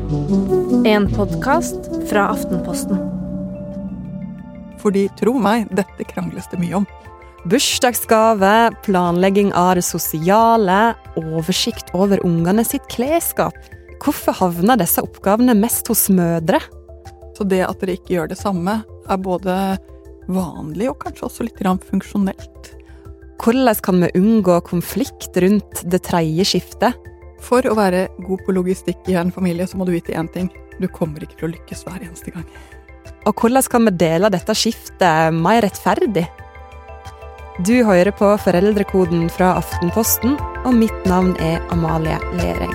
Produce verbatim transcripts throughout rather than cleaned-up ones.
En podcast fra Aftenposten. Fordi, tro meg, dette krangles det mye om. Bursdagsgave, planlegging av det sosiale, oversikt over ungene sitt klesskap. Hvorfor havner disse oppgavene mest hos mødre? Så det at dere ikke gjør det samme, er både vanlig og kanskje også litt grann funksjonelt. Hvordan kan vi unngå konflikt rundt det tredje skiftet? For å være god på logistikk i en familie, så må du vite én ting. Du kommer ikke til å lykkes hver eneste gang. Og hvordan kan vi dele dette skiftet mer rettferdig? Du hører på Foreldrekoden fra Aftenposten, og mitt navn er Amalie Lereng.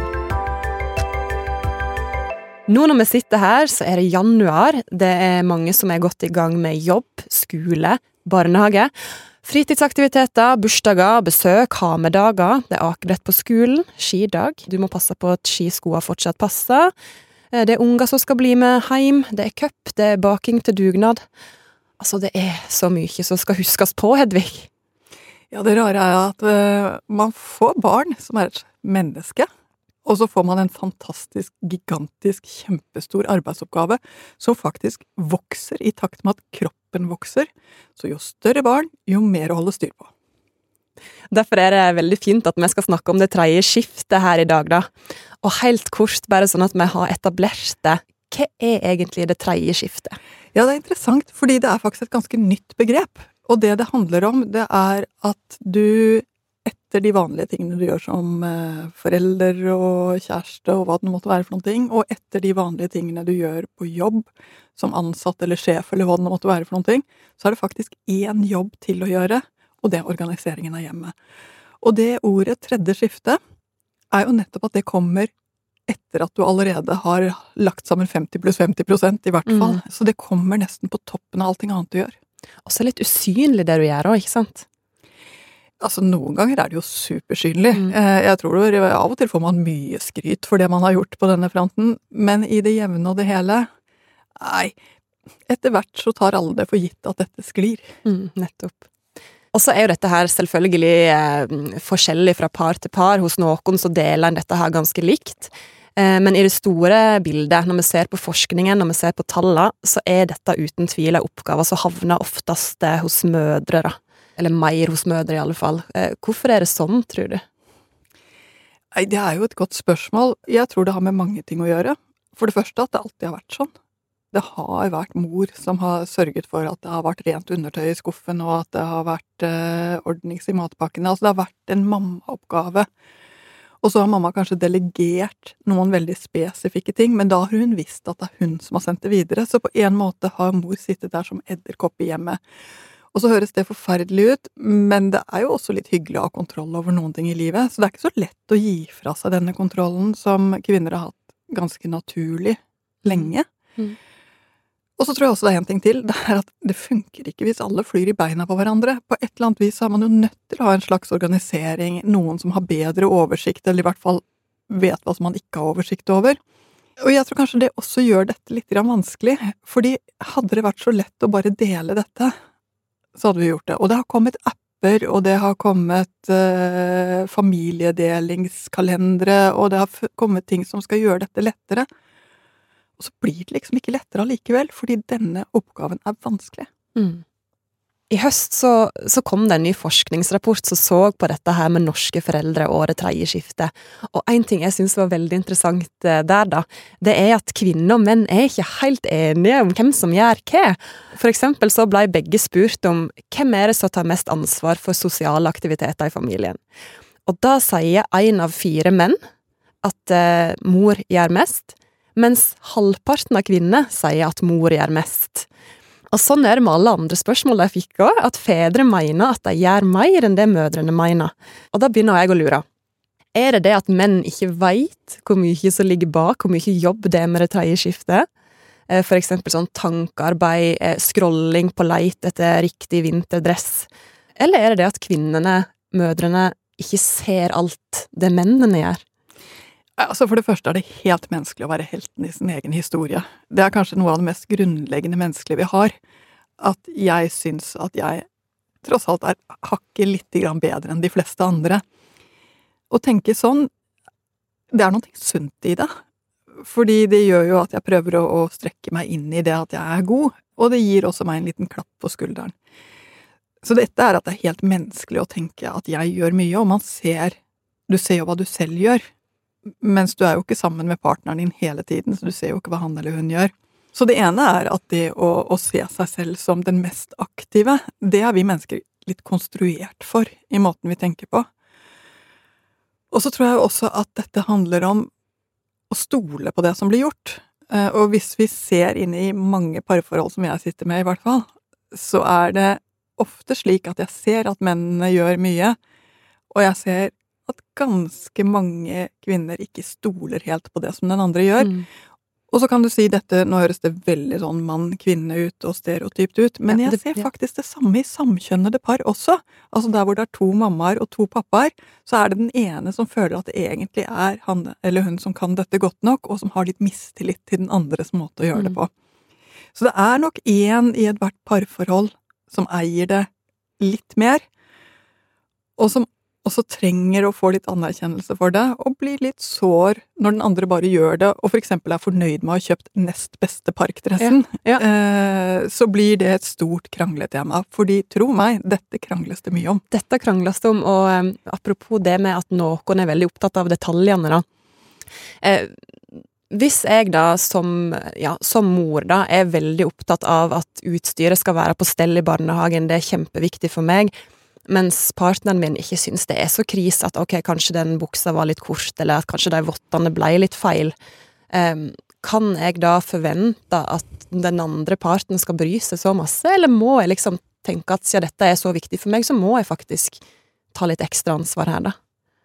Nå når vi sitter her, så er det januar. Det er mange som er godt i gang med jobb, skole, barnehage, fritidsaktiviteter, bursdager, besøk, ha-med-dager. Det er akebrett på skolen, skidag. Du må passe på at skiskoene fortsatt passer. Det er unger som skal bli med hjem. Det er cup, det er baking til dugnad. Altså, det er så mye som skal huskes på, Hedvig. Ja, det rare er at uh, man får barn som er et menneske, og så får man en fantastisk, gigantisk, kjempestor arbeidsoppgave som faktisk vokser i takt med at kroppen vokser. Så jo større barn, jo mer å holde styr på. Derfor er det veldig fint at vi skal snakke om det tredje skiftet her i dag, da. Og helt kort, bare sånn at vi har etablert det. Hva er egentlig det tredje skiftet? Ja, det er interessant, fordi det er faktisk et ganske nytt begrep. Og det det handler om, det er at du etter de vanlige tingene du gjør som eh, forelder og kjæreste og hva det måtte være for noen ting, og etter de vanlige tingene du gjør på jobb, som ansatt eller sjef eller hva det måtte være for noen ting, så er det faktisk én jobb til å gjøre, og det er organiseringen av hjemmet. Og det ordet tredje skifte er jo nettopp at det kommer etter at du allerede har lagt sammen femti pluss femti prosent i hvert fall. Mm. Så det kommer nesten på toppen av allting annet du gjør. Og så litt usynlig det du gjør også, ikke sant? Altså, noen ganger er det jo supersynlig. Mm. Jeg tror det, av og til får man mye skryt for det man har gjort på denne fronten, men i det jevne og det hele, nei, etter hvert så tar alle det for gitt at dette sklir. Mm, nettopp. Og så er jo dette her selvfølgelig eh, forskjellig fra par til par. Hos noen så deler en dette her ganske likt. Eh, men i det store bildet, når vi ser på forskningen, når vi ser på tallene, så er dette uten tvil en oppgave som havner oftest hos mødre, da. Eller mer hos mødre i alle fall. Eh, hvorfor er det sånn, tror du? Nei, det er jo et godt spørsmål. Jeg tror det har med mange ting å gjøre. For det første at det alltid har vært sånn. Det har vært mor som har sørget for at det har vært rent undertøy i skuffen, og at det har vært eh, ordnings i matpakkene. Altså det har vært en mammaoppgave. Og så har mamma kanskje delegert noen veldig spesifikke ting, men da har hun visst at det er hun som har sendt det videre. Så på en måte har mor sittet der som edderkopp i hjemmet. Og så høres det forferdelig ut, men det er jo også litt hyggelig å ha kontroll over noen ting i livet. Så det er ikke så lett å gi fra seg denne kontrollen som kvinner har hatt ganske naturlig lenge. Mm. Og så tror jeg også det er en ting til, det er at det funker ikke hvis alle flyr i beina på hverandre. På et eller annet vis er man jo nødt til å ha en slags organisering, noen som har bedre oversikt, eller i hvert fall vet hva som man ikke har oversikt over. Og jeg tror kanskje det også gjør dette litt vanskelig, fordi hadde det vært så lett å bare dele dette, så hadde vi gjort det. Og det har kommet apper, og det har kommet eh, familiedelingskalendere, og det har kommet ting som skal gjøre dette lettere. Og så blir det liksom ikke lettere allikevel, fordi denne oppgaven er vanskelig. Mm. I høst så, så kom det en ny forskningsrapport som så på dette her med norske foreldre og det tredje skiftet. Og en ting jeg synes var veldig interessant der da, det er at kvinner og menn er ikke helt enige om hvem som gjør hva. For eksempel så ble begge spurt om hvem er det som tar mest ansvar for sosiale aktiviteter i familien. Og da sier en av fire menn at eh, mor gjør mest, mens halvparten av kvinner sier at mor gjør mest. Og sånn er det med alle andre spørsmål jeg fikk også, at fedre mener at de gjør mer enn det mødrene mener. Og da begynner jeg å lure. Er det det at menn ikke vet hvor mye som ligger bak, hvor mye jobb det er med det tredje skiftet? For eksempel sånn tankearbeid, scrolling på leit etter riktig vinterdress. Eller er det det at kvinnene, mødrene, ikke ser alt det mennene gjør? Altså For det første er det helt menneskelig å være helten i sin egen historie. Det er kanskje noe av det mest grunnleggende menneskelige vi har. At jeg syns at jeg tross alt er hakket litt grann bedre enn de fleste andre. Å tenke sånn, det er noe sunt i det. fordi det gjør jo at jeg prøver å, å strekke meg inn i det at jeg er god, og det gir også meg en liten klapp på skulderen. Så dette er at det er helt menneskelig å tenke at jeg gjør mye, og man ser, du ser jo hva du selv gjør, mens du er jo ikke sammen med partneren din hele tiden, så du ser jo ikke hva han eller hun gjør. Så det ene er at det å, å se seg selv som den mest aktive, det er vi mennesker litt konstruert for i måten vi tenker på. Og så tror jeg også at dette handler om å stole på det som blir gjort. Og hvis vi ser inn i mange parforhold som jeg sitter med i hvert fall, så er det ofte slik at jeg ser at mennene gjør mye, og jeg ser at ganske mange kvinner ikke stoler helt på det som den andre gjør. Mm. Og så kan du si dette, nå høres det veldig sånn mann-kvinne ut og stereotypt ut, men jeg ser faktisk det samme i samkjønnede par også. Altså der hvor det er to mammaer og to pappaer, så er det den ene som føler at det egentlig er han eller hun som kan dette godt nok, og som har litt mistillit til den andres måte å gjøre det på. Så det er nok en i et hvert parforhold som eier det litt mer, og som også trenger å få litt anerkjennelse for det, og blir litt sår når den andre bare gjør det, og for eksempel er fornøyd med å ha kjøpt nest beste parkdressen, ja, ja. Eh, så blir det et stort krangletema, fordi tro meg, dette krangles det mye om. Dette krangles det om, og um, apropos det med at noen er veldig opptatt av detaljene da. Eh, hvis jeg da som, ja, som mor da, er veldig opptatt av at utstyret skal være på stell i barnehagen, det er kjempeviktig for meg, mens partneren min ikke synes det er så kris at ok, kanskje den buksa var litt kort, eller at kanskje de vottene ble litt feil. Um, kan jeg da forvente at den andre parten skal bry seg så masse, eller må jeg liksom tenke at siden dette er så viktig for meg, så må jeg faktisk ta litt ekstra ansvar her da?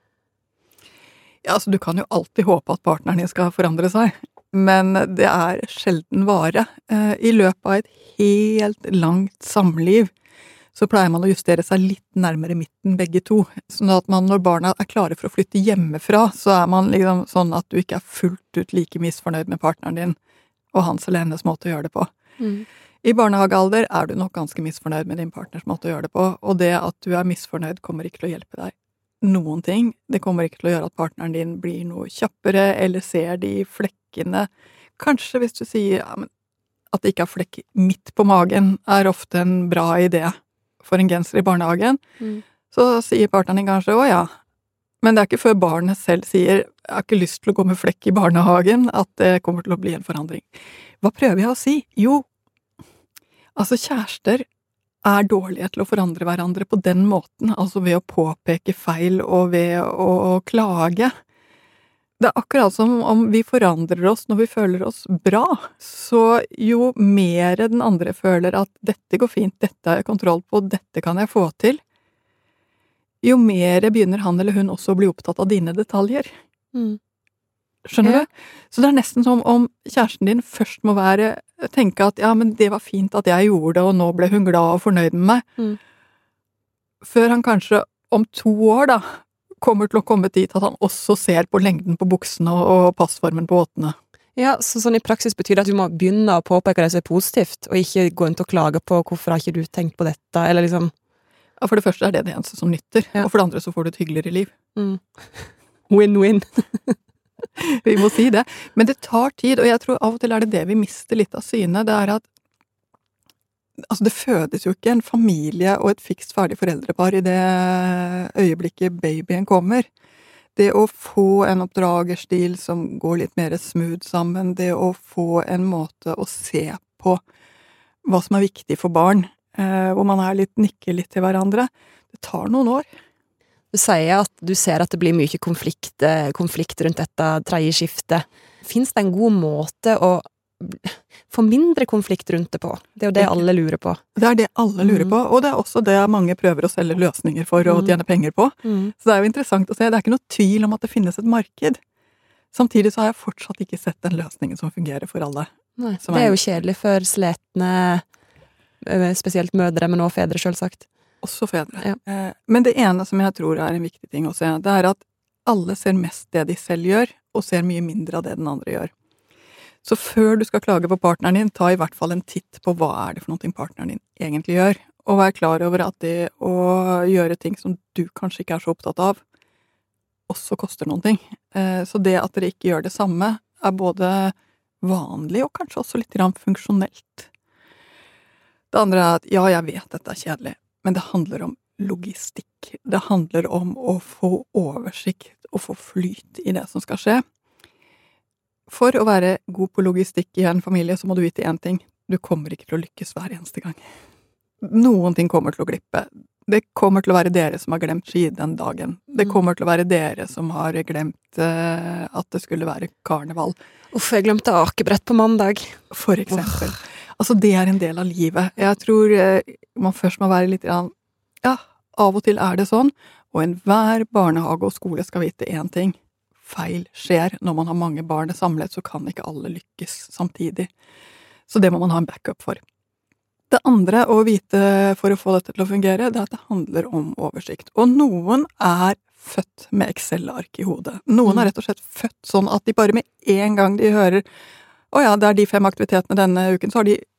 Ja, altså du kan jo alltid håpe at partneren din skal forandre seg, men det er sjelden vare. Uh, I løpet av et helt langt samliv så pleier man å justere seg litt nærmere midten begge to, sånn at man når barna er klare for å flytte hjemmefra, så er man liksom sånn at du ikke er fullt ut like misfornøyd med partneren din, og hans eller hennes måte å gjøre det på. Mm. I barnehagealder er du nok ganske misfornøyd med din partners måte å gjøre det på, og det at du er misfornøyd kommer ikke til å hjelpe deg noen ting. Det kommer ikke til å gjøre at partneren din blir noe kjappere, eller ser de flekkene. Kanskje hvis du sier ja, men at det ikke er flekk midt på magen, er ofte en bra idé for en genser i barnehagen, mm. så sier partneren din kanskje, å ja, men det er ikke før barnet selv sier, jeg har ikke lyst til å gå med flekk i barnehagen, at det kommer til å bli en forandring. Hva prøver jeg å si? Jo, altså kjærester er dårlige til å forandre hverandre på den måten, altså ved å påpeke feil og ved å, å klage. Det er akkurat som om vi forandrer oss når vi føler oss bra, så jo mer den andre føler at dette går fint, dette har jeg kontroll på, dette kan jeg få til, jo mer begynner han eller hun også å bli opptatt av dine detaljer. Mm. Skjønner ja. du? Så det er nesten som om kjæresten din først må være, tenke at ja, men det var fint at jeg gjorde det, og nå ble hun glad og fornøyd med meg. Mm. Før han kanskje om to år da, kommer til å komme dit at han også ser på lengden på buksene og, og passformen på åtene. Ja, så sånn i praksis betyr det at du må begynne å påpeke det som er positivt, og ikke gå inn til å klage på hvorfor har ikke du tenkt på dette, eller liksom... Ja, for det første er det det eneste som nytter, ja. Og for det andre så får du et hyggeligere liv. Mm. Win-win. Vi må si det. Men det tar tid, og jeg tror av og til er det det vi mister litt av syne, det er at altså det fødes jo ikke en familie og et fikst ferdig foreldrepar i det øyeblikket babyen kommer. Det å få en oppdragerstil som går litt mer smooth sammen, det å få en måte å se på hva som er viktig for barn, eh, hvor man er litt, nikker litt til hverandre, det tar noen år. Du sier at du ser at det blir mye konflikt, konflikt rundt dette tredje skiftet. Finns det en god måte å få mindre konflikt rundt det på? Det er jo det alle lurer på. Det er det alle lurer mm. på, og det er også det mange prøver å selge løsninger for mm. å tjene penger på. Mm. Så det er jo interessant å se. Det er ikke noe tvil om at det finnes et marked. Samtidig så har jeg fortsatt ikke sett den løsningen som fungerer for alle. Nei, det er jo kjedelig for sletne, spesielt mødre, men også fedre selvsagt. Også fedre. Ja. Men det ene som jeg tror er en viktig ting å se, det er at alle ser mest det de selv gjør, og ser mye mindre av det den andre gjør. Så før du skal klage på partneren din, ta i hvert fall en titt på hva er det for noe partneren din egentlig gjør, og vær klar over at det å gjøre ting som du kanskje ikke er så opptatt av, også koster noen ting. Så det at dere ikke gjør det samme, er både vanlig og kanskje også litt grann funksjonelt. Det andre er at ja, jeg vet dette er kjedelig, men det handler om logistikk. Det handler om å få oversikt og få flyt i det som skal skje. For å være god på logistikk i en familie, så må du vite én ting. Du kommer ikke til å lykkes hver eneste gang. Noen ting kommer til å glippe. Det kommer til å være dere som har glemt ski den dagen. Det kommer til å være dere som har glemt uh, at det skulle være karneval. Uff, jeg glemte akebrett på mandag. For eksempel. Oh. Altså, det er en del av livet. Jeg tror uh, man først må være litt grann, ja, av og til er det sånn, og enhver barnehage og skole skal vite én ting. Feil skjer. Når man har mange barn samlet, så kan ikke alle lykkes samtidig. Så det må man ha en backup for. Det andre å vite for å få dette til å fungere, det er at det handler om oversikt. Og noen er født med Excel-ark i hodet. Noen er rett og slett født sånn at de bare med en gang de hører å ja, det er de fem aktivitetene denne uken, så har de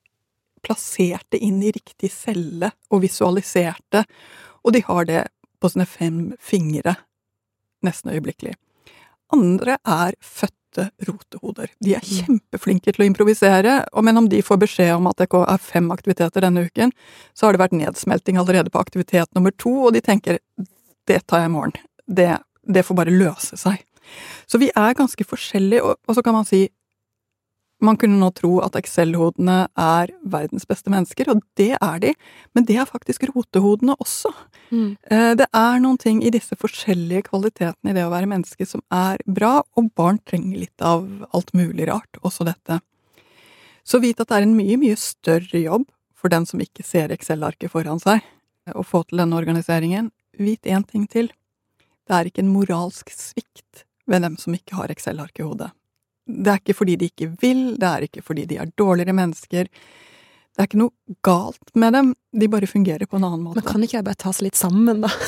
plassert det inn i riktig celle og visualisert det. Og de har det på sine fem fingre nesten øyeblikkelig. Andre er født rotehoder. De er kjempeflinke til å improvisere, og men om de får beskjed om at det er fem aktiviteter denne uken, så har det vært nedsmelting allerede på aktivitet nummer to, og de tenker, det tar jeg i morgen. Det, det får bare løse seg. Så vi er ganske forskjellige, og, og så kan man si, man kunne nå tro at Excel-hodene er verdens beste mennesker, og det er de, men det er faktisk rotehodene også. Mm. Det er noen ting i disse forskjellige kvalitetene i det å være menneske som er bra, og barn trenger litt av alt mulig rart, også dette. Så vit at det er en mye, mye større jobb for den som ikke ser Excel-arket foran seg, å få til denne organiseringen. Vit en ting til. Det er ikke en moralsk svikt ved dem som ikke har Excel-ark i hodet. Det er ikke fordi de ikke vil, det er ikke fordi de er dårligere mennesker. Det er ikke noe galt med dem, de bare fungerer på en annen måte. Men kan ikke jeg bare ta seg litt sammen, da?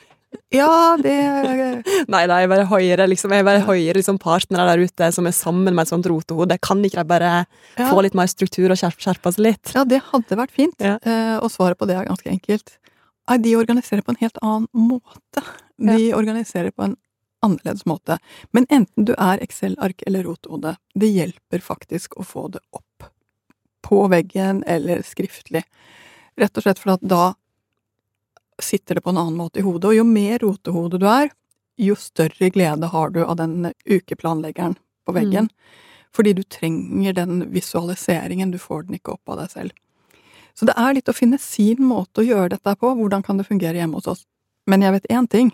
Ja, det... Nei, nei, jeg bare høyere, liksom, jeg bare høyere liksom partnere der ute som er sammen med et sånt rotehode. Kan ikke jeg bare ja. få litt mer struktur og skjerpe, skjerpe seg litt? Ja, det hadde vært fint, ja. eh, og svaret på det er ganske enkelt. Nei, de organiserer på en helt annen måte. De ja. organiserer på en annerledes måte. Men enten du er Excel-ark eller rotehode, det hjelper faktisk å få det opp på veggen eller skriftlig. Rett og slett for at da sitter det på en annen måte i hodet, og jo mer rotehode du er, jo større glede har du av den ukeplanleggeren på veggen. Mm. Fordi du trenger den visualiseringen, du får den ikke opp av deg selv. Så det er litt å finne sin måte å gjøre dette på, hvordan kan det fungere hjemme hos oss. Men jeg vet en ting,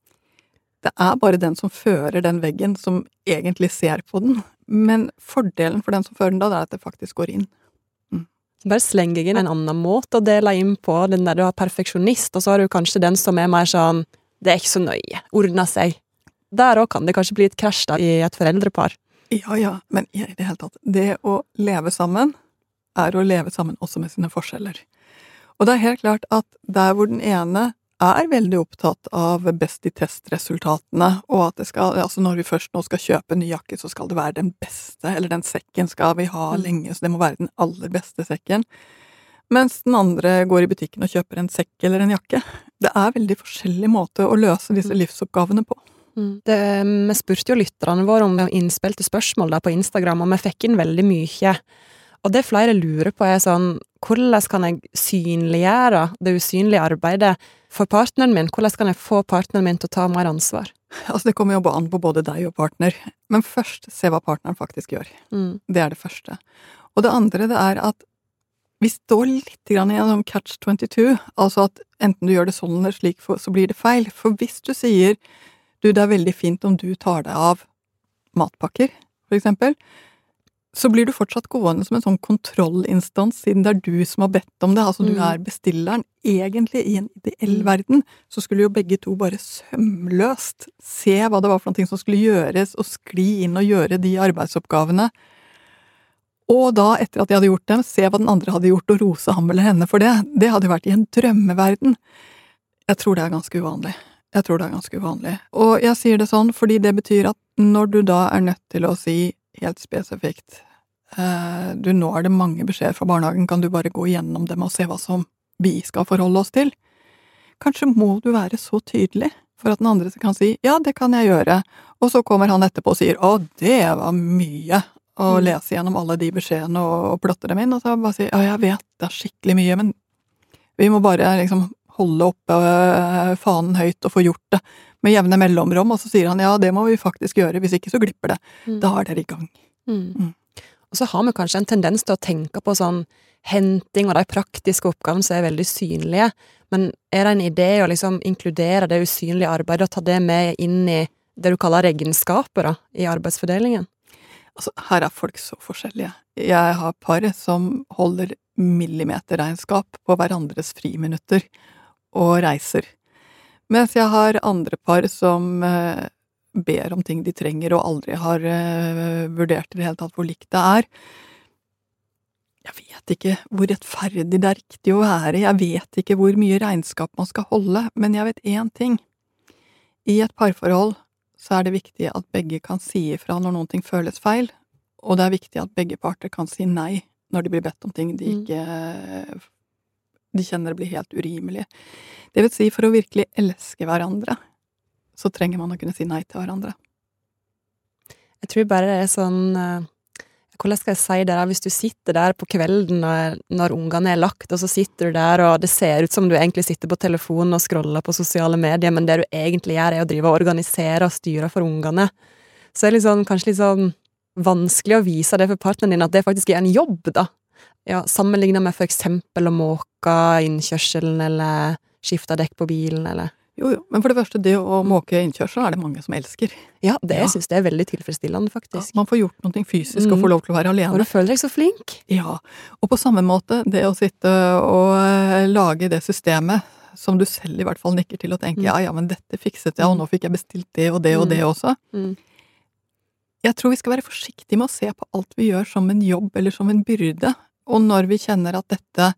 det er bare den som fører den veggen som egentlig ser på den, men fordelen for den som fører den da, det er at det faktisk går inn. Mm. Bare slenge inn en annen måte å dele inn på, den der du har perfeksjonist, og så har du kanskje den som er mer sånn, det er ikke så nøye, ordner seg. Der også kan det kanskje bli et krasj da, i et foreldrepar. Ja, ja, men i det hele tatt, det å leve sammen er å leve sammen også med sine forskjeller. Og det er helt klart at der hvor den ene er veldig opptatt av best i testresultatene, og at det skal, altså når vi først nå skal kjøpe en ny jakke, så skal det være den beste, eller den sekken skal vi ha mm. lenge, så det må være den aller beste sekken. Mens den andre går i butikken og kjøper en sekk eller en jakke. Det er veldig forskjellig måte å løse disse livsoppgavene på. Mm. Det, vi spurte jo lytterne våre om innspilte spørsmål da på Instagram, og vi fikk inn veldig mye. Og det flere lurer på er sånn, hvordan kan jeg synliggjøre det usynlige arbeidet for partneren min? Hvordan kan jeg få partneren min til å ta mer ansvar? Altså det kommer jo an på både deg og partner. Men først, se hva partneren faktisk gjør. Mm. Det er det første. Og det andre det er at vi står litt grann i en sånn catch twenty-two, altså at enten du gjør det sånn eller slik, så blir det feil. For hvis du sier, du, det er veldig fint om du tar deg av matpakker, for eksempel, så blir du fortsatt gående som en sånn kontrollinstans, siden det er du som har bedt om det, altså mm. du er bestilleren. Egentlig i en ideell mm. verden, så skulle jo begge to bare sømløst se hva det var for noe som skulle gjøres, og skli inn og gjøre de arbeidsoppgavene. Og da, etter at de hadde gjort dem, se hva den andre hadde gjort, og rose ham eller henne for det. Det hadde jo vært i en drømmeverden. Jeg tror det er ganske uvanlig. Jeg tror det er ganske uvanlig. Og jeg sier det sånn, fordi det betyr at når du da er nødt til å si helt spesifikt, Uh, du, nå er det mange beskjeder fra barnehagen, kan du bare gå igjennom dem og se hva som vi skal forholde oss til? Kanskje må du være så tydelig for at den andre kan si, ja, det kan jeg gjøre, Og så kommer han etterpå og sier, å, det var mye å Mm. lese gjennom alle de beskjedene og, og plotte dem inn, og så bare sier, ja, jeg vet det er skikkelig mye, men vi må bare liksom holde oppe øh, fanen høyt og få gjort det med jevne mellomrom, og så sier han, ja, det må vi faktisk gjøre, hvis ikke så glipper det. Mm. Da er dere i gang. Mm. Mm. Og så har vi kanskje en tendens til å tenke på sånn henting og de praktiske oppgavene som er veldig synlige, men er det en idé å liksom inkludere det usynlige arbeidet og ta det med inn i det du kaller regnskaper da, i arbeidsfordelingen? Altså, her er folk så forskjellige. Jeg har par som holder millimeterregnskap på hverandres friminutter og reiser. Mens jeg har andre par som eh, ber om ting de trenger og aldri har eh, vurdert i det hele tatt hvor likt det er. Jeg vet ikke hvor rettferdig det er riktig å være, jeg vet ikke hvor mye regnskap man skal holde, men jeg vet én ting. I et parforhold så er det viktig at begge kan si ifra når noen ting føles feil, og det er viktig at begge parter kan si nei når de blir bedt om ting de ikke de kjenner det blir helt urimelig. Det vil si, for å virkelig elske hverandre, så trenger man å kunne si nei til hverandre. Jeg tror bare det er sånn eh, hvordan skal jeg si det der, hvis du sitter der på kvelden når, når ungene er lagt, og så sitter du der, og det ser ut som du egentlig sitter på telefonen og scroller på sosiale medier, men det du egentlig gjør er å drive og organisere og styre for ungene. Så er det liksom, kanskje litt sånn vanskelig å vise det for partneren din, at det faktisk er en jobb, da. Ja, sammenlignet med for eksempel å måke innkjørselen, eller skifte dekk på bilen, eller... Jo, jo, men for det første, det å måke innkjørsel er det mange som elsker. Ja, det Ja. synes jeg er veldig tilfredsstillende, faktisk. Ja, man får gjort noe fysisk og Mm. får lov til å være Og alene. du føler deg så flink. Ja, og på samme måte, det å sitte og eh, lage det systemet, som du selv i hvert fall nikker til og tenker, Mm. ja, ja, men dette fikset jeg, og nå fikk jeg bestilt det og det og Mm. det også. Mm. Jeg tror vi skal være forsiktige med å se på alt vi gjør som en jobb eller som en byrde, og når vi kjenner at dette,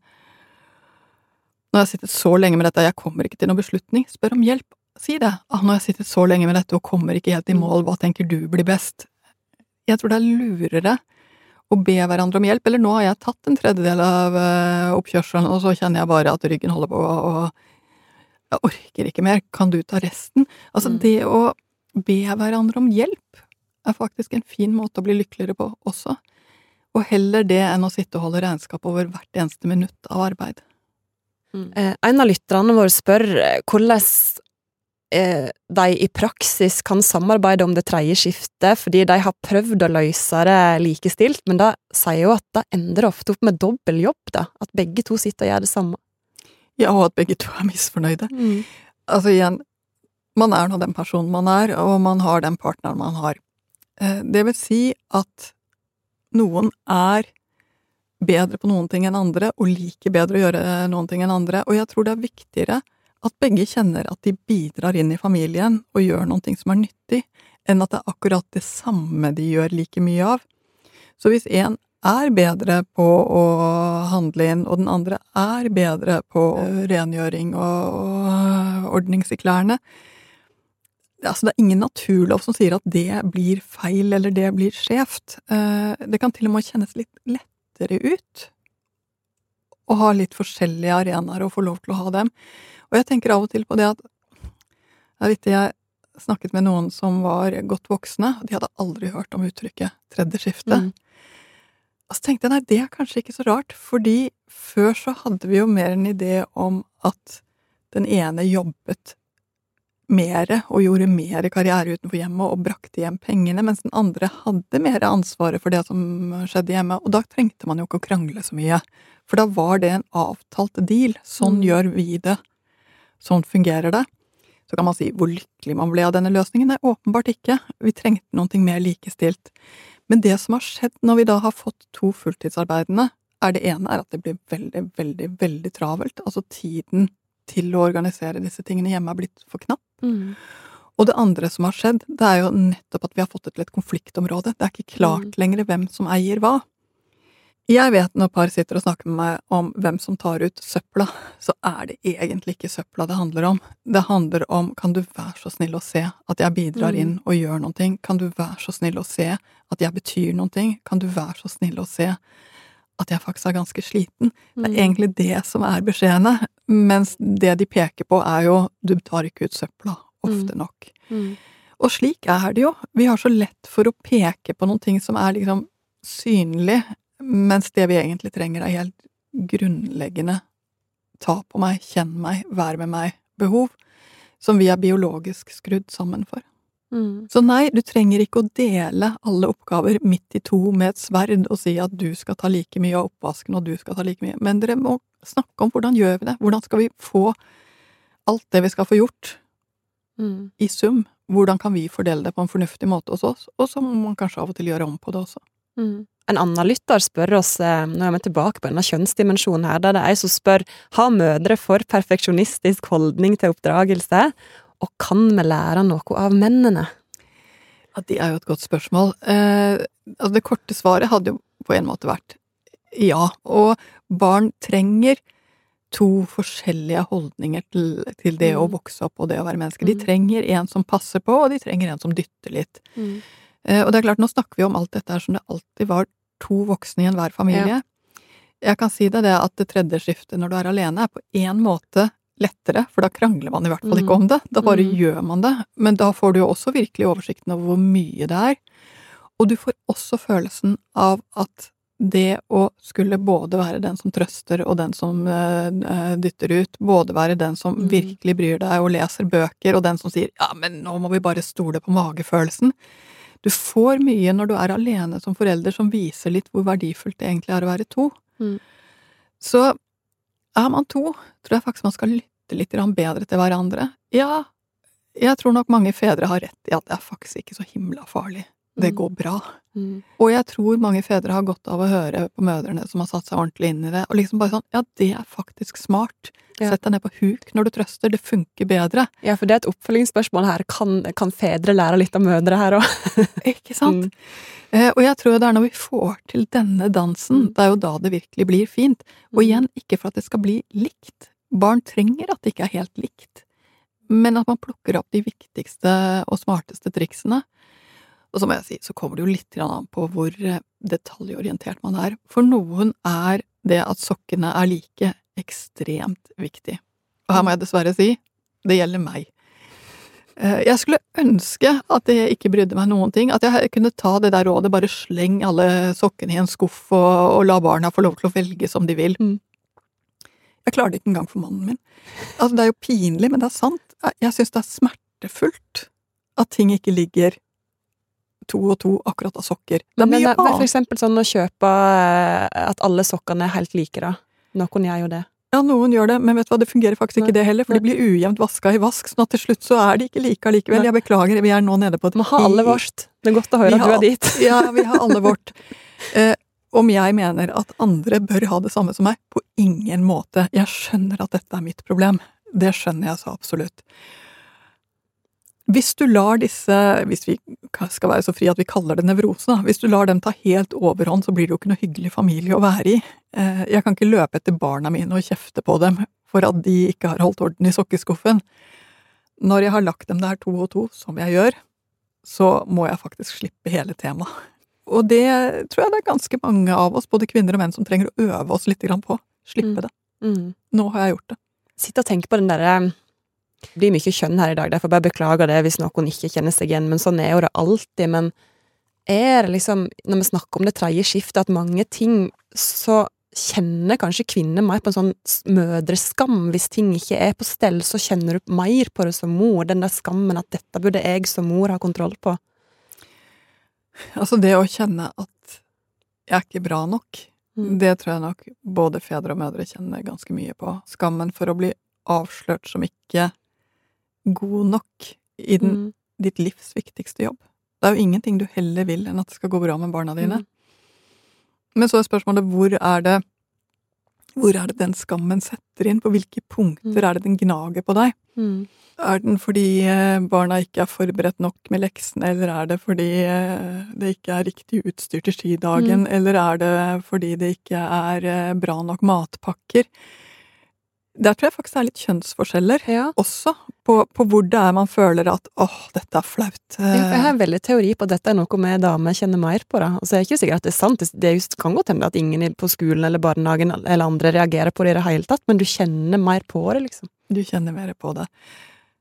når jeg har sittet så lenge med dette, jeg kommer ikke til noen beslutning, spør om hjelp, si det. Ah, nå har jeg sittet så lenge med dette og kommer ikke helt i mål, hva tenker du blir best? Jeg tror det er lurere å be hverandre om hjelp, eller nå har jeg tatt en tredjedel av uh, oppkjørselen, og så kjenner jeg bare at ryggen holder på, og jeg orker ikke mer, kan du ta resten? Altså, Mm. det å be hverandre om hjelp er faktisk en fin måte å bli lykkeligere på også, og heller det enn å sitte og holde regnskap over hvert eneste minutt av arbeid. Eh, en av lytterne våre spør eh, hvordan eh, de i praksis kan samarbeide om det tredje skiftet, fordi de har prøvd å løse det likestilt, men da sier jo at det ender ofte opp med dobbeltjobb, da, at begge to sitter og gjør det samme. Ja, og at begge to er misfornøyde. Mm. Altså igjen, man er nå den personen man er, og man har den partneren man har. Eh, Det vil si at noen er bedre på noen ting enn andre, og liker bedre å gjøre noen ting enn andre, og jeg tror det er viktigere at begge kjenner at de bidrar inn i familien og gjør noen ting som er nyttig, enn at det er akkurat det samme de gjør like mye av. Så hvis en er bedre på å handle inn, og den andre er bedre på rengjøring og, og ordnings i klærne, altså det er ingen naturlov som sier at det blir feil eller det blir skjevt. Det kan til og med kjennes litt lettere ut å ha litt forskjellige arenaer og få lov til å ha dem. Og jeg tenker av og til på det at jeg vet jeg snakket med noen som var godt voksne, og de hadde aldri hørt om uttrykket tredje skifte. Mm. Og så tenkte jeg, nei, det er kanskje ikke så rart, fordi før så hadde vi jo mer en idé om at den ene jobbet mere og gjorde mer karriere utenfor hjemmet og brakte hjem pengene, mens den andre hadde mer ansvaret for det som skjedde hjemme, og da trengte man jo ikke å krangle så mye, for da var det en avtalt deal. Sånn Mm. gjør vi det. Sånn fungerer det. Så kan man si hvor lykkelig man ble av denne løsningen. Nei, åpenbart ikke. Vi trengte noe mer likestilt. Men det som har skjedd når vi da har fått to fulltidsarbeidende, er det ene er at det blir veldig, veldig, veldig travelt. Altså tiden til å organisere disse tingene hjemme er blitt for knapp. Mm. Og det andre som har skjedd, det er jo nettopp at vi har fått det til et konfliktområde. Det er ikke klart lenger hvem som eier hva. Jeg vet når par sitter og snakker med meg om hvem som tar ut søpla, så er det egentlig ikke søpla det handler om. Det handler om, kan du være så snill å se at jeg bidrar inn og gjør noen ting? Kan du være så snill å se at jeg betyr noen ting? Kan du være så snill å se at jeg faktisk er ganske sliten? Det er egentlig det som er beskjedene, mens det de peker på er jo, du tar ikke ut søpla ofte nok. Mm. Og slik er det jo. Vi har så lett for å peke på noen ting som er liksom synlig, mens det vi egentlig trenger er helt grunnleggende ta på meg, kjenn meg, vær med meg, behov, som vi er biologisk skrudd sammen for. Mm. Så nei, du trenger ikke å dele alle oppgaver midt i to med et sverd og si at du skal ta like mye av oppvasken og du skal ta like mye, men dere må snakke om hvordan gjør vi det, hvordan skal vi få alt det vi skal få gjort Mm. i sum, hvordan kan vi fordele det på en fornuftig måte hos oss, og så må man kanskje av og til gjøre om på det også. Mm. En annen lytter spør oss, eh, nå er vi tilbake på denne kjønnsdimensjonen her, der det er som spør, har mødre for perfeksjonistisk holdning til oppdragelse, og kan vi lære noe av mennene? Ja, det er jo et godt spørsmål. Eh, altså det korte svaret hadde jo på en måte vært ja, og barn trenger to forskjellige holdninger til, til det Mm. å vokse opp og det å være menneske. De Mm. trenger en som passer på, og de trenger en som dytter litt. Mm. Eh, og det er klart, nå snakker vi om alt dette her som det alltid var to voksne i enhver familie. Jeg kan si deg det at det tredje skiftet når du er alene er på en måte lettere, for da krangler man i hvert fall ikke om det. Da bare Mm. gjør man det. Men da får du jo også virkelig oversikten over hvor mye det er. Og du får også følelsen av at det å skulle både være den som trøster og den som eh, dytter ut, både være den som Mm. virkelig bryr deg og leser bøker, og den som sier ja, men nå må vi bare stole på magefølelsen. Du får mye når du er alene som forelder som viser litt hvor verdifullt det egentlig er å være to. Mm. Så er man to, tror jeg faktisk man skal lytte litt grann bedre til hverandre. Ja, jeg tror nok mange fedre har rett i at det er faktisk ikke så himla farlig. Det Mm. går bra. Mm. Og jeg tror mange fedre har godt av å høre på mødrene som har satt seg ordentlig inn i det, og liksom bare sånn, ja, det er faktisk smart. Ja. Sett deg ned på huk når du trøster, det funker bedre. Ja, for det er et oppfølgingsspørsmål her. Kan, kan fedre lære litt av mødre her også? Ikke sant? Mm. Eh, og jeg tror det er når vi får til denne dansen, Mm. det er jo da det virkelig blir fint. Og Mm. igjen, ikke for at det skal bli likt. Barn trenger at det ikke er helt likt, men at man plukker opp de viktigste og smarteste triksene. Og så må jeg si, så kommer det jo litt grann an på hvor eh, detaljorientert man er. For noen er det at sokkene er like ekstremt viktig. Og her må jeg dessverre si, det gjelder meg. Eh, Jeg skulle ønske at jeg ikke brydde meg noen ting, at jeg kunne ta det der rådet, bare sleng alle sokkene i en skuff og, og la barna få lov til å velge som de vil. Mm. Jeg klarer det ikke engang for mannen min. Altså, det er jo pinlig, men det er sant. Jeg- Jeg synes det er smertefullt at ting ikke ligger to og to akkurat av sokker. Det er Men, mye men for annet. eksempel sånn å kjøpe eh, at alle sokkene er helt like da. Noen gjør jo det. Ja, noen gjør det, men vet du hva, det fungerer faktisk Nei. ikke det heller, for de blir ujevnt vaska i vask, sånn at til slutt så er de ikke like allikevel. Nei. Jeg beklager, vi er nå nede på et Vi har alle vårt. Det er godt å høre Vi at du har- er dit. Ja, vi har alle vårt. Eh, om jeg mener at andre bør ha det samme som meg, på ingen måte. Jeg skjønner at dette er mitt problem. Det skjønner jeg så absolutt. Hvis du lar disse, hvis vi skal være så fri at vi kaller det nevrose, da, hvis du lar dem ta helt overhånd, så blir det jo ikke noe hyggelig familie å være i. Eh, Jeg kan ikke løpe etter barna mine og kjefte på dem for at de ikke har holdt orden i sokkeskuffen. Når jeg har lagt dem der to og to, som jeg gjør, så må jeg faktisk slippe hele temaet. Og det tror jeg det er ganske mange av oss, både kvinner og menn, som trenger å øve oss litt grann på. Slippe Mm. det. Mm. Nå har jeg gjort det. Sitt og tenk på den derre Det blir mye kjønn her i dag, derfor bare beklager det hvis noen ikke kjenner seg igjen, men sånn er jo det alltid. Men er det liksom, når vi snakker om det tredje skiftet, at mange ting så kjenner kanskje kvinner mer på en sånn s- mødreskam. Hvis ting ikke er på stell, så kjenner du mer på det som mor. Den der skammen at dette burde jeg som mor ha kontroll på. Altså det å kjenne at jeg er ikke bra nok, Mm. det tror jeg nok både fedre og mødre kjenner ganske mye på. Skammen for å bli avslørt som ikke god nok i den, Mm. ditt livs viktigste jobb. Det er jo ingenting du heller vil enn at det skal gå bra med barna dine. Mm. Men så er spørsmålet, hvor er det hvor er det den skammen setter inn? På hvilke punkter Mm. er det den gnager på deg? Mm. Er den fordi eh, barna ikke er forberedt nok med leksene, eller er det fordi eh, det ikke er riktig utstyr til skidagen, Mm. eller er det fordi det ikke er eh, bra nok matpakker? Der tror jeg faktisk det er litt kjønnsforskjeller Ja. også, på, på hvor det er man føler at åh, dette er flaut. Ja, for jeg har en veldig teori på at dette er noe vi damer kjenner mer på. Da. Altså, jeg er ikke sikker at det er sant. Det er just, kan godt hende at ingen i- på skolen eller barnehagen eller andre reagerer på det i det hele tatt, men du kjenner mer på det, liksom. Du kjenner mer på det.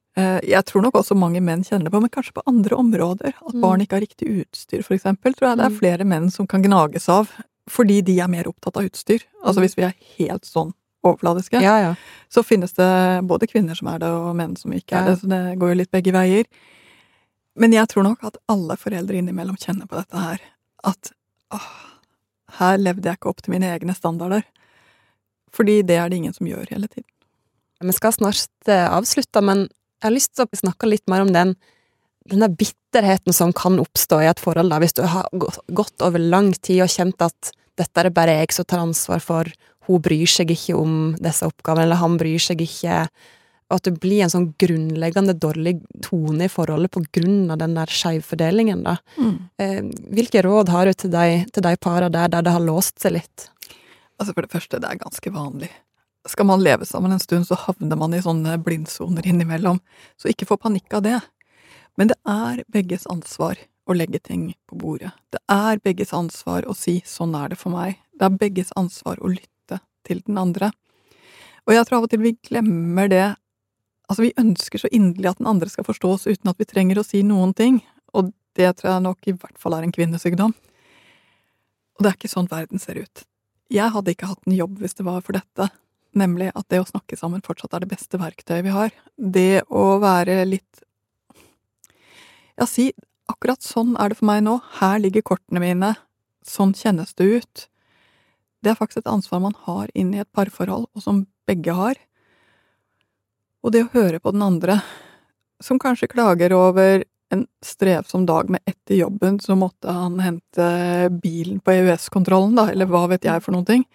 Eh, Jeg tror nok også mange menn kjenner det på, men kanskje på andre områder. At Mm. barn ikke har riktig utstyr, for eksempel, tror jeg det er Mm. flere menn som kan gnages av, fordi de er mer opptatt av utstyr. Altså Mm. hvis vi er helt sånn overfladiske, Ja, ja. så finnes det både kvinner som er det, og menn som ikke er Ja. det, så det går jo litt begge veier. Men jeg tror nok at alle foreldre innimellom kjenner på dette her, at åh, her levde jeg ikke opp til mine egne standarder. Fordi det er det ingen som gjør hele tiden. Vi skal snart eh, avslutte, men jeg har lyst til å snakke litt mer om den, den der bitterheten som kan oppstå i et forhold, da, hvis du har gått, gått over lang tid og kjent at dette er det bare jeg som tar ansvar for, hun bryr seg ikke om disse oppgavene, eller han bryr seg ikke, og at det blir en sånn grunnleggende dårlig tone i forholdet på grunn av den der skjevfordelingen, da. Mm. Eh, hvilke råd har du til de, til de parene der, der det har låst seg litt? Altså for det første, det er ganske vanlig. Skal man leve sammen en stund, så havner man i sånne blindsoner innimellom. Så ikke få panikk av det. Men det er begges ansvar å legge ting på bordet. Det er begges ansvar å si 'sånn er det for meg'. Det er begges ansvar å lytte til den andre. Og jeg tror av og til vi glemmer det. Altså vi ønsker så inderlig at den andre skal forstå oss uten at vi trenger å si noen ting. Og det tror jeg nok i hvert fall er en kvinnesykdom. Og det er ikke sånn verden ser ut. Jeg hadde ikke hatt en jobb hvis det var for dette. Nemlig at det å snakke sammen fortsatt er det beste verktøyet vi har. Det å være litt Ja, si akkurat sånn er det for meg nå. Her ligger kortene mine. Sånn kjennes det ut. Det er faktisk et ansvar man har inn i et parforhold, og som begge har. Og det å høre på den andre, som kanskje klager over en strevsom dag med etter jobben, så måtte han hente bilen på E U S-kontrollen, da, eller hva vet jeg for noen ting.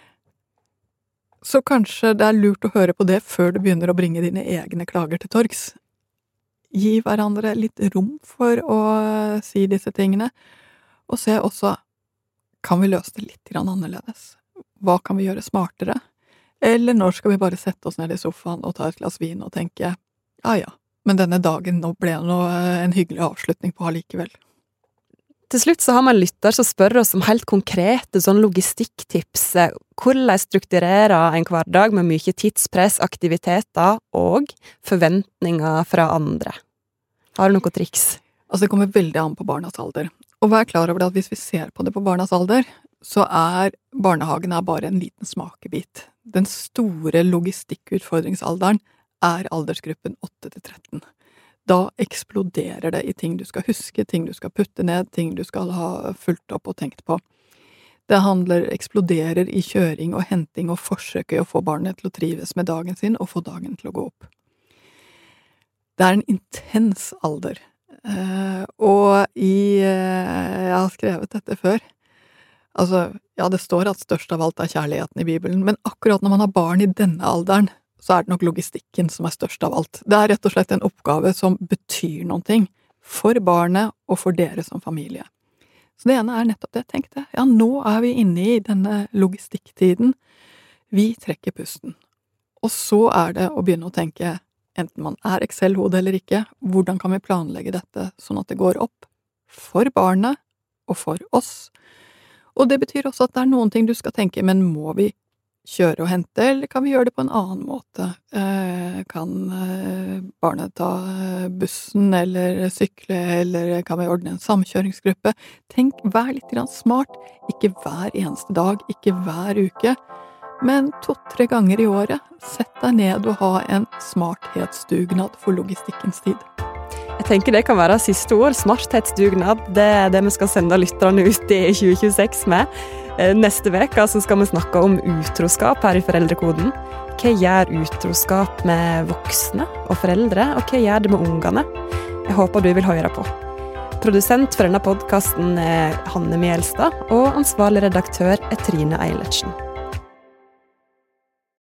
Så kanskje det er lurt å høre på det før du begynner å bringe dine egne klager til torgs. Gi hverandre litt rom for å si disse tingene, og se også, kan vi løse det litt grann annerledes? Hva kan vi gjøre smartere? Eller når skal vi bare sette oss ned i sofaen og ta et glass vin og tenke, ja ja, men denne dagen nå ble det noe, en hyggelig avslutning på allikevel. Til slutt så har man lytter som spør oss om helt konkrete sånn logistikktips. Hvordan strukturerer en hverdag med mye tidspress, aktiviteter og forventninger fra andre? Har du noen triks? Altså det kommer veldig an på barnas alder. Og vær klar over det at hvis vi ser på det på barnas alder, så er barnehagen er bare en liten smakebit. Den store logistikkutfordringsalderen er aldersgruppen åtte til tretten. Da eksploderer det i ting du skal huske, ting du skal putte ned, ting du skal ha fulgt opp og tenkt på. Det handler, eksploderer i kjøring og henting og forsøket å få barnet til å trives med dagen sin og få dagen til å gå opp. Det er en intens alder. Uh, og i uh, jeg har skrevet dette før. Altså, ja, det står at størst av alt er kjærligheten i Bibelen, men akkurat når man har barn i denne alderen, så er det nok logistikken som er størst av alt. Det er rett og slett en oppgave som betyr noen ting for barnet og for dere som familie. Så det ene er nettopp det, tenkte jeg. Ja, nå er vi inne i denne logistikktiden. Vi trekker pusten. Og så er det å begynne å tenke, enten man er Excel-hode eller ikke, hvordan kan vi planlegge dette sånn at det går opp for barnet og for oss? Og det betyr også at det er noen ting du skal tenke, men må vi kjøre og hente, eller kan vi gjøre det på en annen måte? Eh, kan eh, barnet ta bussen, eller sykle, eller kan vi ordne en samkjøringsgruppe? Tenk, vær litt grann smart, ikke hver eneste dag, ikke hver uke, men to-tre ganger i året. Sett deg ned og ha en smarthetsdugnad for logistikkens tid. Jeg tenker det kan være siste ord. Smarthetsdugnad, det er det vi skal sende lytterne ut i tjue tjueseks med. Neste veka så skal vi snakke om utroskap her i Foreldrekoden. Hva gjør utroskap med voksne og foreldre, og hva gjør det med ungene? Jeg håper du vil høre på. Produsent for denne podcasten er Hanne Mjelstad, og ansvarlig redaktør er Trine Eilertsen.